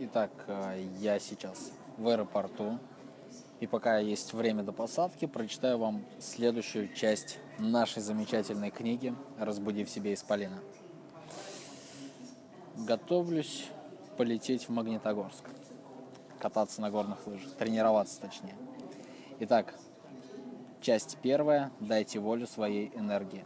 Итак, я сейчас в аэропорту, и пока есть время до посадки, прочитаю вам следующую часть нашей замечательной книги «Разбуди в себе исполина». Готовлюсь полететь в Магнитогорск, кататься на горных лыжах, тренироваться точнее. Итак, часть первая. Дайте волю своей энергии.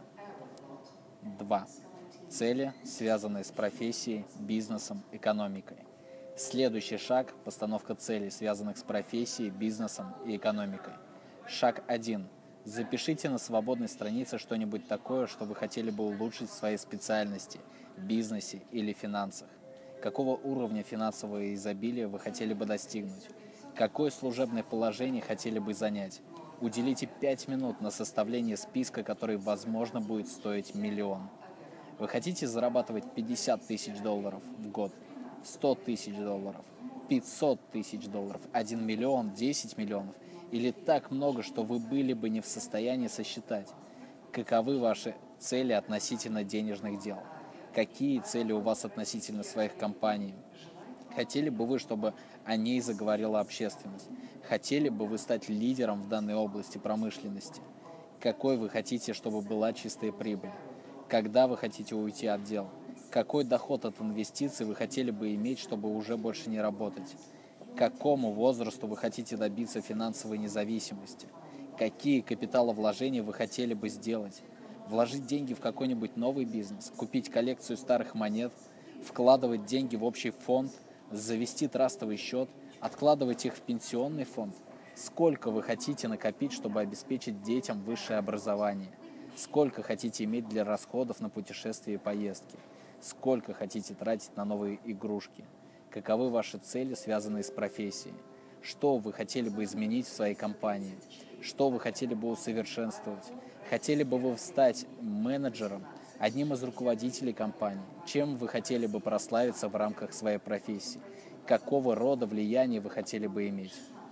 2. Цели, связанные с профессией, бизнесом, экономикой. Следующий шаг – постановка целей, связанных с профессией, бизнесом и экономикой. Шаг 1. Запишите на свободной странице что-нибудь такое, что вы хотели бы улучшить в своей специальности, бизнесе или финансах. Какого уровня финансового изобилия вы хотели бы достигнуть? Какое служебное положение хотели бы занять? Уделите 5 минут на составление списка, который, возможно, будет стоить миллион. Вы хотите зарабатывать 50 тысяч долларов в год, 100 тысяч долларов, 500 тысяч долларов, 1 миллион, 10 миллионов, или так много, что вы были бы не в состоянии сосчитать? Каковы ваши цели относительно денежных дел? Какие цели у вас относительно своих компаний? Хотели бы вы, чтобы о ней заговорила общественность? Хотели бы вы стать лидером в данной области промышленности? Какой вы хотите, чтобы была чистая прибыль? Когда вы хотите уйти от дел? Какой доход от инвестиций вы хотели бы иметь, чтобы уже больше не работать? К какому возрасту вы хотите добиться финансовой независимости? Какие капиталовложения вы хотели бы сделать? Вложить деньги в какой-нибудь новый бизнес, купить коллекцию старых монет, вкладывать деньги в общий фонд, завести трастовый счет, откладывать их в пенсионный фонд? Сколько вы хотите накопить, чтобы обеспечить детям высшее образование? Сколько хотите иметь для расходов на путешествия и поездки? Сколько хотите тратить на новые игрушки? Каковы ваши цели, связанные с профессией? Что вы хотели бы изменить в своей компании? Что вы хотели бы усовершенствовать? Хотели бы вы стать менеджером, одним из руководителей компании? Чем вы хотели бы прославиться в рамках своей профессии? Какого рода влияние вы хотели бы иметь?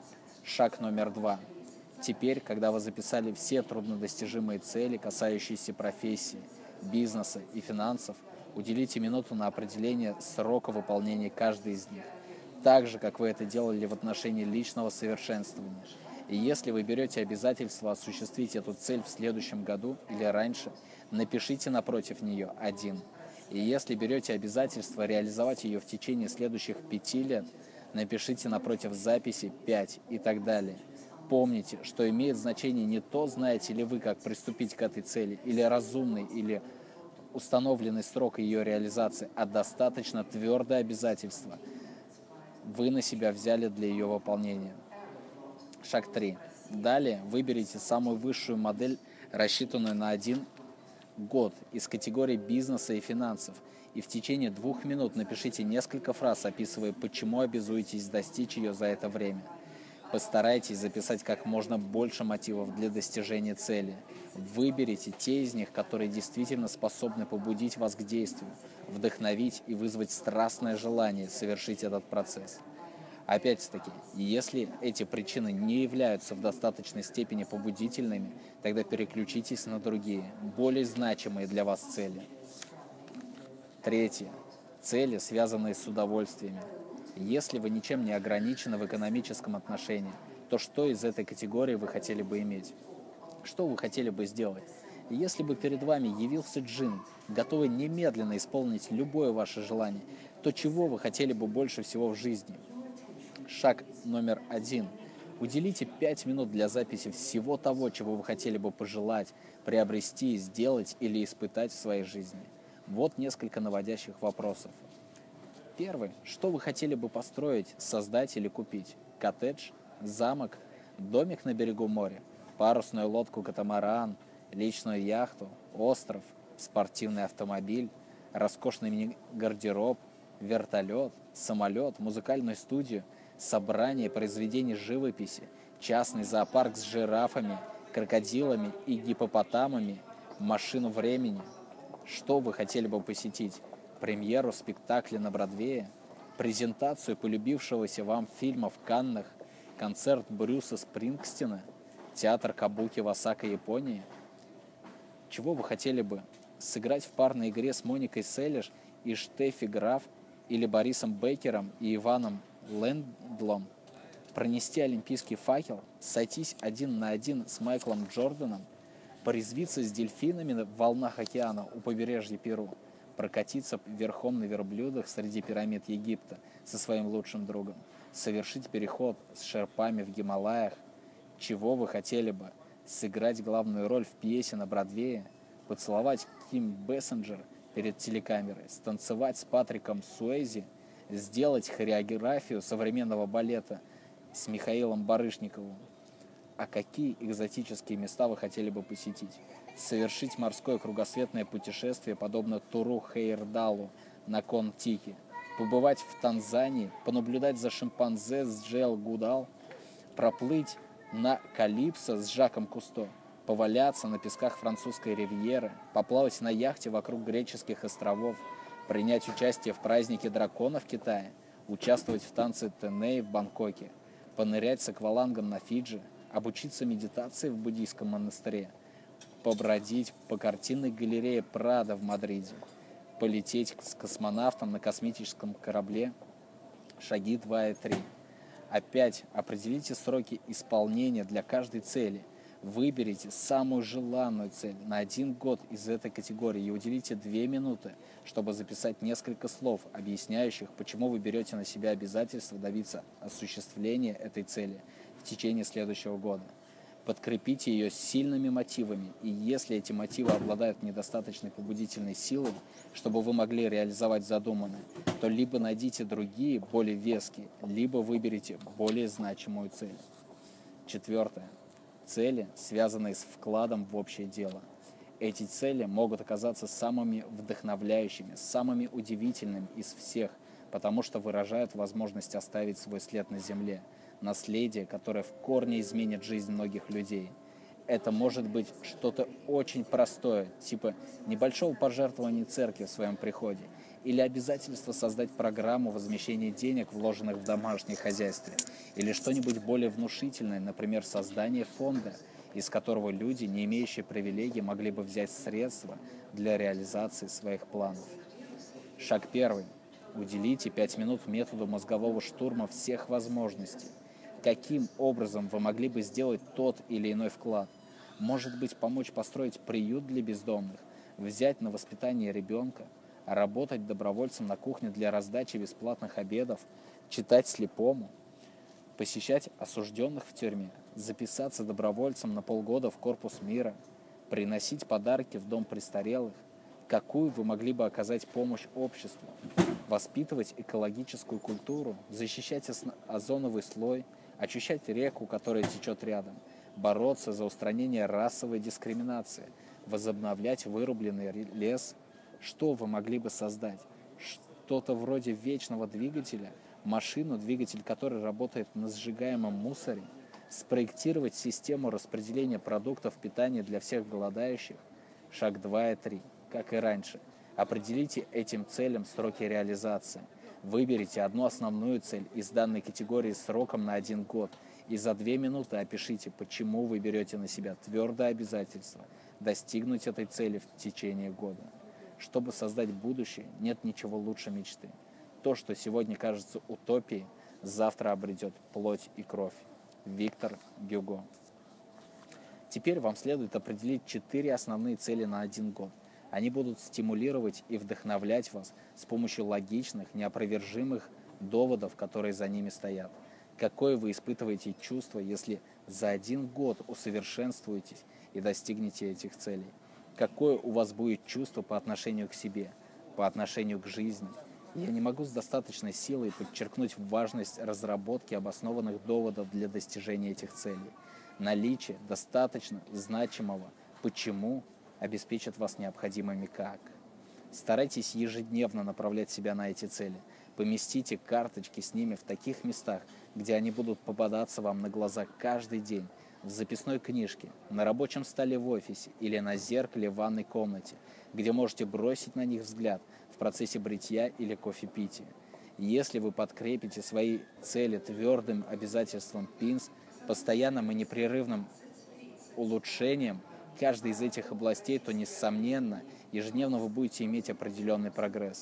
Шаг номер 2. Теперь, когда вы записали все труднодостижимые цели, касающиеся профессии, бизнеса и финансов, уделите минуту на определение срока выполнения каждой из них, так же, как вы это делали в отношении личного совершенствования. И если вы берете обязательство осуществить эту цель в следующем году или раньше, напишите напротив нее 1. И если берете обязательство реализовать ее в течение следующих 5 лет, напишите напротив записи 5 и так далее. Помните, что имеет значение не то, знаете ли вы, как приступить к этой цели, или разумный, или установленный срок ее реализации, а достаточно твердое обязательство вы на себя взяли для ее выполнения. Шаг 3. Далее выберите самую высшую модель, рассчитанную на 1 год из категории бизнеса и финансов, и в течение 2 минут напишите несколько фраз, описывая, почему обязуетесь достичь ее за это время. Постарайтесь записать как можно больше мотивов для достижения цели. Выберите те из них, которые действительно способны побудить вас к действию, вдохновить и вызвать страстное желание совершить этот процесс. Опять-таки, если эти причины не являются в достаточной степени побудительными, тогда переключитесь на другие, более значимые для вас цели. Третье. Цели, связанные с удовольствиями. Если вы ничем не ограничены в экономическом отношении, то что из этой категории вы хотели бы иметь? Что вы хотели бы сделать? Если бы перед вами явился джин, готовый немедленно исполнить любое ваше желание, то чего вы хотели бы больше всего в жизни? Шаг номер 1. Уделите 5 минут для записи всего того, чего вы хотели бы пожелать, приобрести, сделать или испытать в своей жизни. Вот несколько наводящих вопросов. Первый. Что вы хотели бы построить, создать или купить? Коттедж, замок, домик на берегу моря, парусную лодку-катамаран, личную яхту, остров, спортивный автомобиль, роскошный мини-гардероб, вертолет, самолет, музыкальную студию, собрание произведений живописи, частный зоопарк с жирафами, крокодилами и гиппопотамами, машину времени. Что вы хотели бы посетить? Премьеру спектакля на Бродвее, презентацию полюбившегося вам фильма в Каннах, концерт Брюса Спрингстина, театр Кабуки в Осака, Японии? Чего вы хотели бы? Сыграть в парной игре с Моникой Селлер и Штеффи Граф или Борисом Бейкером и Иваном Лэндлом пронести олимпийский факел, сойтись один на один с Майклом Джорданом, порезвиться с дельфинами в волнах океана у побережья Перу, прокатиться верхом на верблюдах среди пирамид Египта со своим лучшим другом, совершить переход с шерпами в Гималаях, чего вы хотели бы, сыграть главную роль в пьесе на Бродвее, поцеловать Ким Бессенджер перед телекамерой, станцевать с Патриком Суэйзи, сделать хореографию современного балета с Михаилом Барышниковым. А какие экзотические места вы хотели бы посетить? Совершить морское кругосветное путешествие, подобно Туру Хейердалу на Кон-Тике, побывать в Танзании, понаблюдать за шимпанзе с Джейл Гудал, проплыть на Калипсо с Жаком Кусто, поваляться на песках французской ривьеры, поплавать на яхте вокруг греческих островов, принять участие в празднике дракона в Китае, участвовать в танце Теней в Бангкоке, понырять с аквалангом на Фиджи, обучиться медитации в буддийском монастыре, побродить по картинной галерее Прадо в Мадриде, полететь с космонавтом на космическом корабле. Шаги 2 и 3. Опять определите сроки исполнения для каждой цели. Выберите самую желанную цель на 1 год из этой категории и уделите 2 минуты, чтобы записать несколько слов, объясняющих, почему вы берете на себя обязательство добиться осуществления этой цели в течение следующего года. Подкрепите ее сильными мотивами, и если эти мотивы обладают недостаточной побудительной силой, чтобы вы могли реализовать задуманное, то либо найдите другие, более веские, либо выберите более значимую цель. 4. Цели, связанные с вкладом в общее дело. Эти цели могут оказаться самыми вдохновляющими, самыми удивительными из всех, потому что выражают возможность оставить свой след на земле, наследие, которое в корне изменит жизнь многих людей. Это может быть что-то очень простое, типа небольшого пожертвования церкви в своем приходе, или обязательство создать программу возмещения денег, вложенных в домашнее хозяйство, или что-нибудь более внушительное, например, создание фонда, из которого люди, не имеющие привилегий, могли бы взять средства для реализации своих планов. Шаг 1. Уделите 5 минут методу мозгового штурма всех возможностей. Каким образом вы могли бы сделать тот или иной вклад? Может быть, помочь построить приют для бездомных, взять на воспитание ребенка, работать добровольцем на кухне для раздачи бесплатных обедов, читать слепому, посещать осужденных в тюрьме, записаться добровольцем на полгода в Корпус мира, приносить подарки в дом престарелых. Какую вы могли бы оказать помощь обществу? Воспитывать экологическую культуру, защищать озоновый слой, очищать реку, которая течет рядом, бороться за устранение расовой дискриминации, возобновлять вырубленный лес. Что вы могли бы создать? Что-то вроде вечного двигателя, машину, двигатель которой работает на сжигаемом мусоре, спроектировать систему распределения продуктов питания для всех голодающих. Шаг 2 и 3. Как и раньше, определите этим целям сроки реализации. Выберите одну основную цель из данной категории с сроком на 1 год и за 2 минуты опишите, почему вы берете на себя твердое обязательство достигнуть этой цели в течение года. Чтобы создать будущее, нет ничего лучше мечты. То, что сегодня кажется утопией, завтра обретет плоть и кровь. Виктор Гюго. Теперь вам следует определить 4 основные цели на 1 год. Они будут стимулировать и вдохновлять вас с помощью логичных, неопровержимых доводов, которые за ними стоят. Какое вы испытываете чувство, если за 1 год усовершенствуетесь и достигнете этих целей? Какое у вас будет чувство по отношению к себе, по отношению к жизни? Я не могу с достаточной силой подчеркнуть важность разработки обоснованных доводов для достижения этих целей. Наличие достаточно значимого «почему» обеспечит вас необходимыми «как». Старайтесь ежедневно направлять себя на эти цели. Поместите карточки с ними в таких местах, где они будут попадаться вам на глаза каждый день, в записной книжке, на рабочем столе в офисе или на зеркале в ванной комнате, где можете бросить на них взгляд в процессе бритья или кофепития. Если вы подкрепите свои цели твердым обязательством ПИНС, постоянным и непрерывным улучшением каждой из этих областей, то, несомненно, ежедневно вы будете иметь определенный прогресс.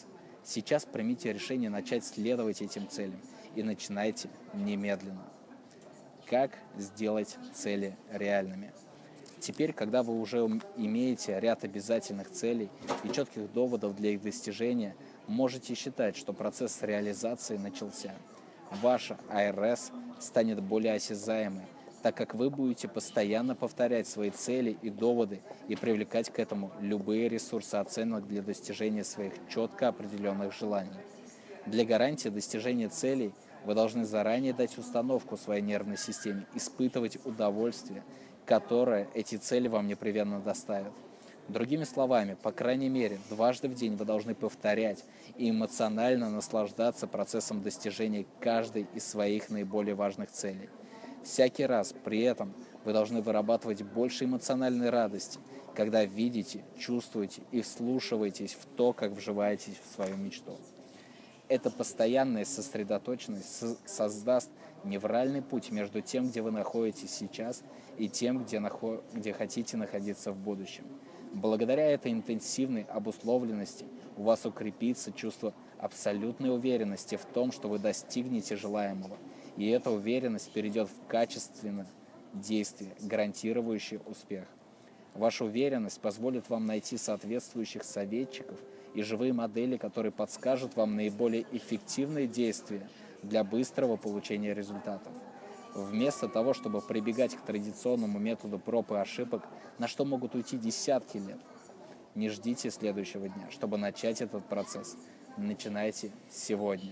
Сейчас примите решение начать следовать этим целям и начинайте немедленно. Как сделать цели реальными? Теперь, когда вы уже имеете ряд обязательных целей и четких доводов для их достижения, можете считать, что процесс реализации начался. Ваша АРС станет более осязаемой, так как вы будете постоянно повторять свои цели и доводы и привлекать к этому любые ресурсы оценок для достижения своих четко определенных желаний. Для гарантии достижения целей вы должны заранее дать установку своей нервной системе испытывать удовольствие, которое эти цели вам непременно доставят. Другими словами, по крайней мере, дважды в день вы должны повторять и эмоционально наслаждаться процессом достижения каждой из своих наиболее важных целей. Всякий раз при этом вы должны вырабатывать больше эмоциональной радости, когда видите, чувствуете и вслушиваетесь в то, как вживаетесь в свою мечту. Эта постоянная сосредоточенность создаст невральный путь между тем, где вы находитесь сейчас, и тем, где хотите находиться в будущем. Благодаря этой интенсивной обусловленности у вас укрепится чувство абсолютной уверенности в том, что вы достигнете желаемого, и эта уверенность перейдет в качественное действие, гарантирующее успех. Ваша уверенность позволит вам найти соответствующих советчиков и живые модели, которые подскажут вам наиболее эффективные действия для быстрого получения результатов. Вместо того, чтобы прибегать к традиционному методу проб и ошибок, на что могут уйти десятки лет, не ждите следующего дня, чтобы начать этот процесс. Начинайте сегодня.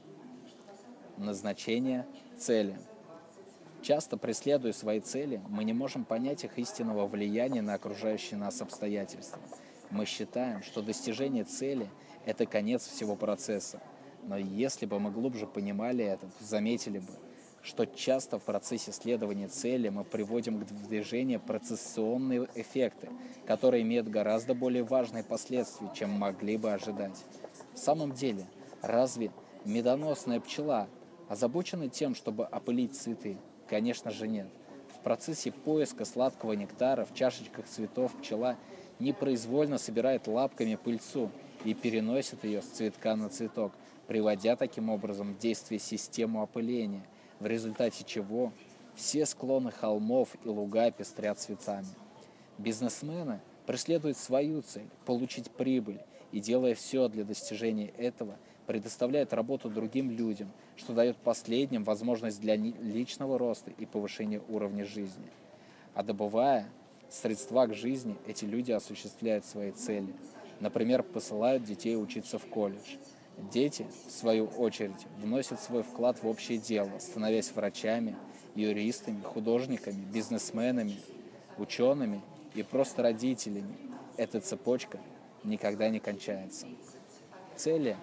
Назначение цели. Часто, преследуя свои цели, мы не можем понять их истинного влияния на окружающие нас обстоятельства. Мы считаем, что достижение цели – это конец всего процесса. Но если бы мы глубже понимали это, то заметили бы, что часто в процессе следования цели мы приводим к движению процессионные эффекты, которые имеют гораздо более важные последствия, чем могли бы ожидать. В самом деле, разве медоносная пчела озабочена тем, чтобы опылить цветы? Конечно же нет. В процессе поиска сладкого нектара в чашечках цветов пчела непроизвольно собирает лапками пыльцу и переносит ее с цветка на цветок, приводя таким образом в действие систему опыления, в результате чего все склоны холмов и луга пестрят цветами. Бизнесмены преследуют свою цель – получить прибыль, и, делая все для достижения этого, предоставляют работу другим людям, что дает последним возможность для личного роста и повышения уровня жизни. А добывая средства к жизни, эти люди осуществляют свои цели. Например, посылают детей учиться в колледж. Дети, в свою очередь, вносят свой вклад в общее дело, становясь врачами, юристами, художниками, бизнесменами, учеными и просто родителями. Эта цепочка никогда не кончается. Цели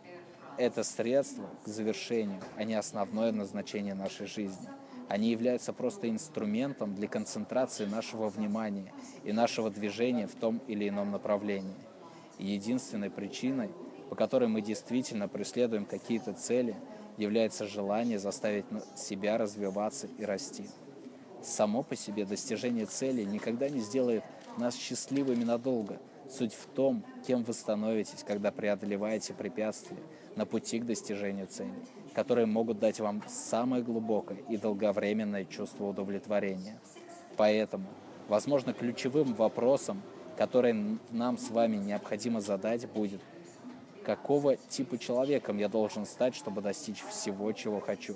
– это средство к завершению, а не основное назначение нашей жизни. Они являются просто инструментом для концентрации нашего внимания и нашего движения в том или ином направлении. И единственной причиной, по которой мы действительно преследуем какие-то цели, является желание заставить себя развиваться и расти. Само по себе достижение цели никогда не сделает нас счастливыми надолго. Суть в том, кем вы становитесь, когда преодолеваете препятствия на пути к достижению цели, которые могут дать вам самое глубокое и долговременное чувство удовлетворения. Поэтому, возможно, ключевым вопросом, который нам с вами необходимо задать, будет: какого типа человеком я должен стать, чтобы достичь всего, чего хочу?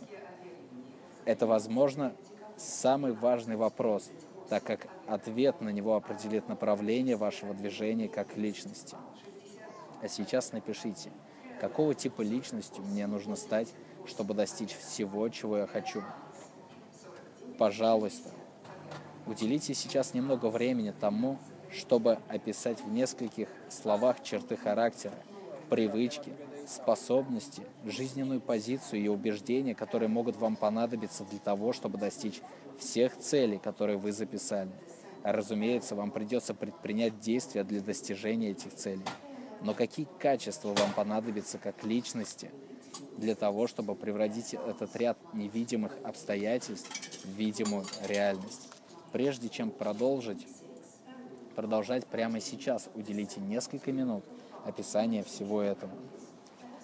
Это, возможно, самый важный вопрос, так как ответ на него определит направление вашего движения как личности. А сейчас напишите, какого типа личностью мне нужно стать, чтобы достичь всего, чего я хочу. Пожалуйста, уделите сейчас немного времени тому, чтобы описать в нескольких словах черты характера, привычки, способности, жизненную позицию и убеждения, которые могут вам понадобиться для того, чтобы достичь всех целей, которые вы записали. Разумеется, вам придется предпринять действия для достижения этих целей. Но какие качества вам понадобятся как личности для того, чтобы превратить этот ряд невидимых обстоятельств в видимую реальность? Прежде чем продолжать прямо сейчас, уделите несколько минут описанию всего этого.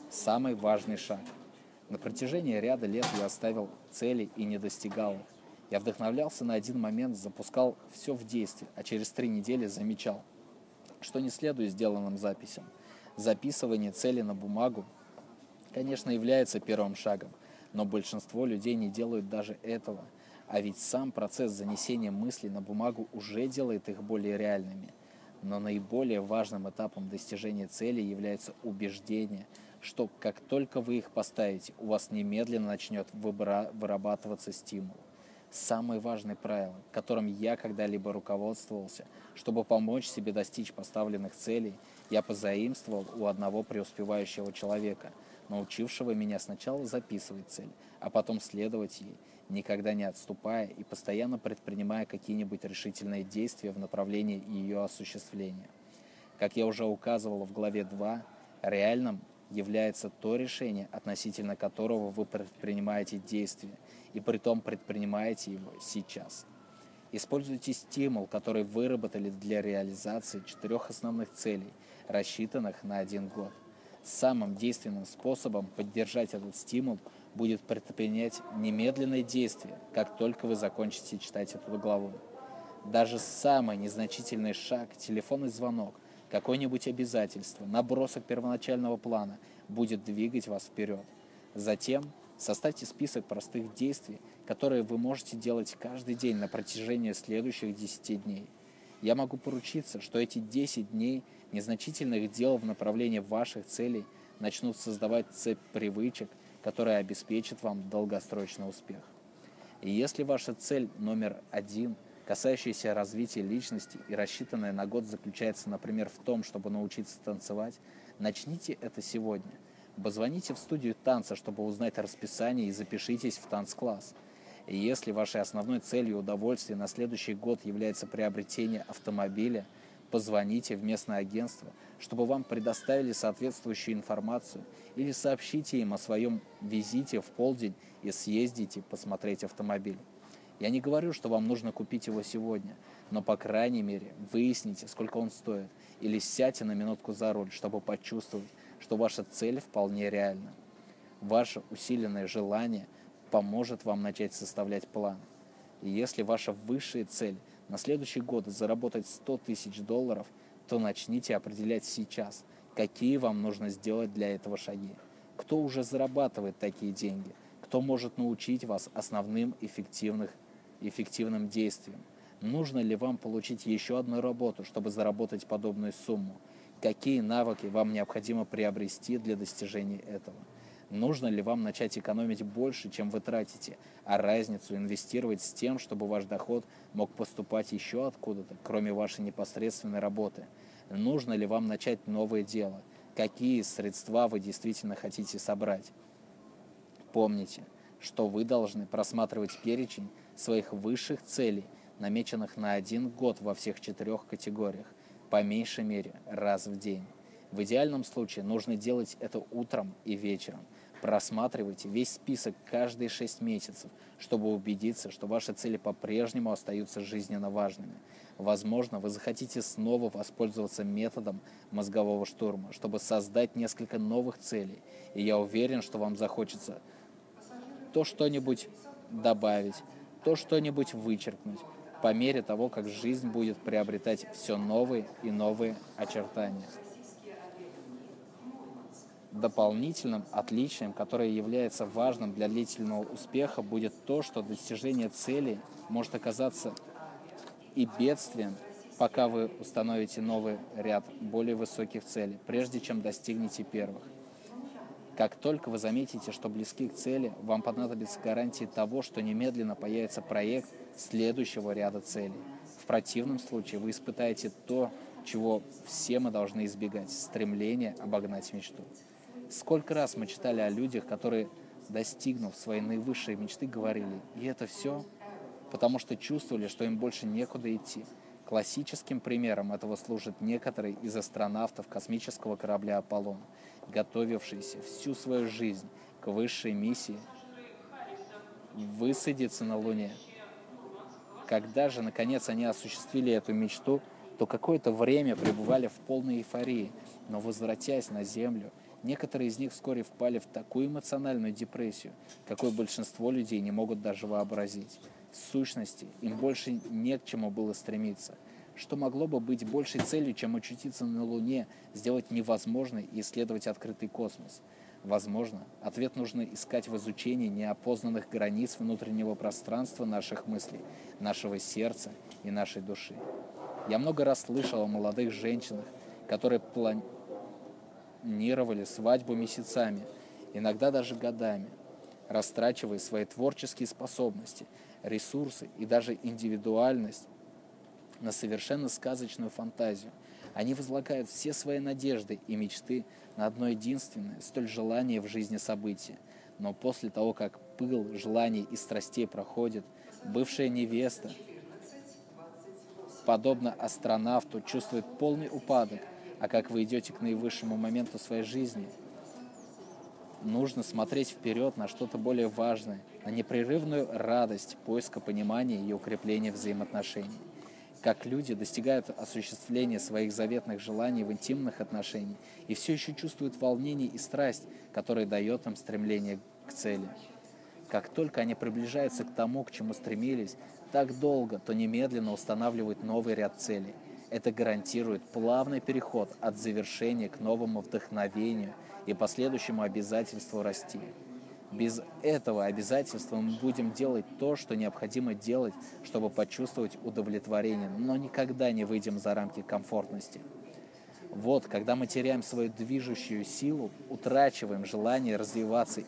Самый важный шаг. На протяжении ряда лет я ставил цели и не достигал их. Я вдохновлялся на один момент, запускал все в действие, а через 3 недели замечал, что не следую сделанным записям. Записывание цели на бумагу, конечно, является первым шагом, но большинство людей не делают даже этого. А ведь сам процесс занесения мыслей на бумагу уже делает их более реальными. Но наиболее важным этапом достижения цели является убеждение, что как только вы их поставите, у вас немедленно начнет вырабатываться стимул. Самое важное правило, которым я когда-либо руководствовался, чтобы помочь себе достичь поставленных целей, я позаимствовал у одного преуспевающего человека, научившего меня сначала записывать цель, а потом следовать ей, никогда не отступая и постоянно предпринимая какие-нибудь решительные действия в направлении ее осуществления. Как я уже указывал в главе 2, реальным является то решение, относительно которого вы предпринимаете действие, и притом предпринимаете его сейчас. Используйте стимул, который выработали для реализации 4 основных целей, рассчитанных на 1 год. Самым действенным способом поддержать этот стимул будет предпринять немедленные действия, как только вы закончите читать эту главу. Даже самый незначительный шаг, телефонный звонок, какое-нибудь обязательство, набросок первоначального плана будет двигать вас вперед. Затем составьте список простых действий, которые вы можете делать каждый день на протяжении следующих 10 дней. Я могу поручиться, что эти 10 дней незначительных дел в направлении ваших целей начнут создавать цепь привычек, которая обеспечит вам долгосрочный успех. И если ваша цель номер 1, касающаяся развития личности и рассчитанная на год, заключается, например, в том, чтобы научиться танцевать, начните это сегодня. Позвоните в студию танца, чтобы узнать расписание, и запишитесь в танцкласс. И если вашей основной целью удовольствия на следующий год является приобретение автомобиля, позвоните в местное агентство, чтобы вам предоставили соответствующую информацию, или сообщите им о своем визите в полдень и съездите посмотреть автомобиль. Я не говорю, что вам нужно купить его сегодня, но, по крайней мере, выясните, сколько он стоит, или сядьте на минутку за руль, чтобы почувствовать, что ваша цель вполне реальна. Ваше усиленное желание поможет вам начать составлять план. И если ваша высшая цель на следующий год заработать $100 000, то начните определять сейчас, какие вам нужно сделать для этого шаги. Кто уже зарабатывает такие деньги? Кто может научить вас основным эффективным действиям? Нужно ли вам получить еще одну работу, чтобы заработать подобную сумму? Какие навыки вам необходимо приобрести для достижения этого? Нужно ли вам начать экономить больше, чем вы тратите, а разницу инвестировать с тем, чтобы ваш доход мог поступать еще откуда-то, кроме вашей непосредственной работы? Нужно ли вам начать новое дело? Какие средства вы действительно хотите собрать? Помните, что вы должны просматривать перечень своих высших целей, намеченных на 1 год во всех 4 категориях, по меньшей мере раз в день. В идеальном случае нужно делать это утром и вечером. Просматривайте весь список каждые 6 месяцев, чтобы убедиться, что ваши цели по-прежнему остаются жизненно важными. Возможно, вы захотите снова воспользоваться методом мозгового штурма, чтобы создать несколько новых целей, и я уверен, что вам захочется то что-нибудь добавить, то что-нибудь вычеркнуть, по мере того, как жизнь будет приобретать все новые и новые очертания. Дополнительным отличием, которое является важным для длительного успеха, будет то, что достижение цели может оказаться и бедствием, пока вы установите новый ряд более высоких целей, прежде чем достигнете первых. Как только вы заметите, что близки к цели, вам понадобится гарантии того, что немедленно появится проект следующего ряда целей. В противном случае вы испытаете то, чего все мы должны избегать – стремление обогнать мечту. Сколько раз мы читали о людях, которые, достигнув своей наивысшей мечты, говорили: «И это все?» Потому что чувствовали, что им больше некуда идти. Классическим примером этого служат некоторые из астронавтов космического корабля «Аполлон», готовившиеся всю свою жизнь к высшей миссии высадиться на Луне. Когда же, наконец, они осуществили эту мечту, то какое-то время пребывали в полной эйфории, но, возвратясь на Землю, Некоторые из них вскоре впали в такую эмоциональную депрессию, какой большинство людей не могут даже вообразить. В сущности, им больше не к чему было стремиться. Что могло бы быть большей целью, чем очутиться на Луне, сделать невозможной и исследовать открытый космос? Возможно, ответ нужно искать в изучении неопознанных границ внутреннего пространства наших мыслей, нашего сердца и нашей души. Я много раз слышал о молодых женщинах, которые планировали свадьбу месяцами, иногда даже годами, растрачивая свои творческие способности, ресурсы и даже индивидуальность на совершенно сказочную фантазию. Они возлагают все свои надежды и мечты на одно единственное, столь желание в жизни событие. Но после того, как пыл желаний и страстей проходит, бывшая невеста, подобно астронавту, чувствует полный упадок, а как вы идете к наивысшему моменту своей жизни, нужно смотреть вперед на что-то более важное, на непрерывную радость поиска понимания и укрепления взаимоотношений. Как люди достигают осуществления своих заветных желаний в интимных отношениях и все еще чувствуют волнение и страсть, которая дает им стремление к цели. Как только они приближаются к тому, к чему стремились, так долго, то немедленно устанавливают новый ряд целей. Это гарантирует плавный переход от завершения к новому вдохновению и последующему обязательству расти. Без этого обязательства мы будем делать то, что необходимо делать, чтобы почувствовать удовлетворение, но никогда не выйдем за рамки комфортности. Вот, когда мы теряем свою движущую силу, утрачиваем желание развиваться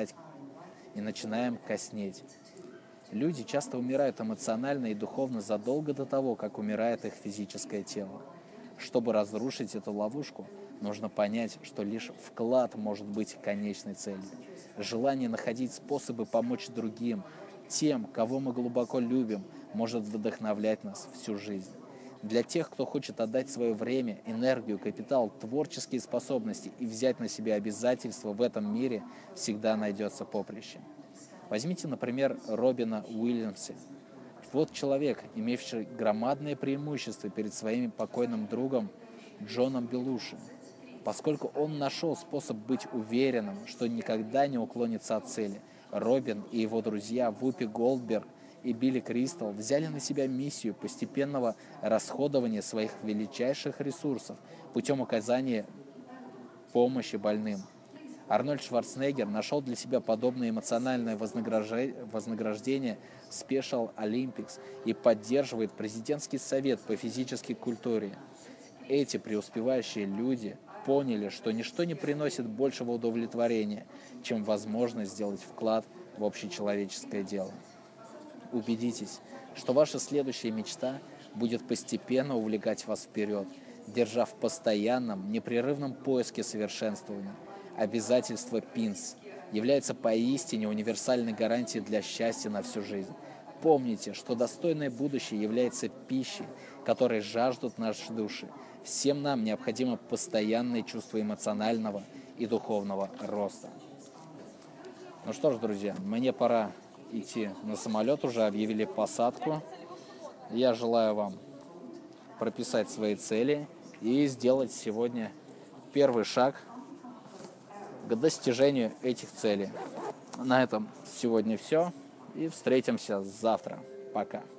и начинаем коснеть. Люди часто умирают эмоционально и духовно задолго до того, как умирает их физическое тело. Чтобы разрушить эту ловушку, нужно понять, что лишь вклад может быть конечной целью. Желание находить способы помочь другим, тем, кого мы глубоко любим, может вдохновлять нас всю жизнь. Для тех, кто хочет отдать свое время, энергию, капитал, творческие способности и взять на себя обязательства в этом мире, всегда найдется поприще. Возьмите, например, Робина Уильямса. Вот человек, имевший громадное преимущество перед своим покойным другом Джоном Белуши, поскольку он нашел способ быть уверенным, что никогда не уклонится от цели. Робин и его друзья Вупи Голдберг и Билли Кристал взяли на себя миссию постепенного расходования своих величайших ресурсов путем оказания помощи больным. Арнольд Шварценеггер нашел для себя подобное эмоциональное вознаграждение в Special Olympics и поддерживает президентский совет по физической культуре. Эти преуспевающие люди поняли, что ничто не приносит большего удовлетворения, чем возможность сделать вклад в общечеловеческое дело. Убедитесь, что ваша следующая мечта будет постепенно увлекать вас вперед, держа в постоянном, непрерывном поиске совершенствования. Обязательство ПИНС является поистине универсальной гарантией для счастья на всю жизнь. Помните, что достойное будущее является пищей, которой жаждут наши души. Всем нам необходимо постоянное чувство эмоционального и духовного роста. Ну что ж, друзья, мне пора идти на самолет, уже объявили посадку. Я желаю вам прописать свои цели и сделать сегодня первый шаг к достижению этих целей. На этом сегодня все. И встретимся завтра. Пока.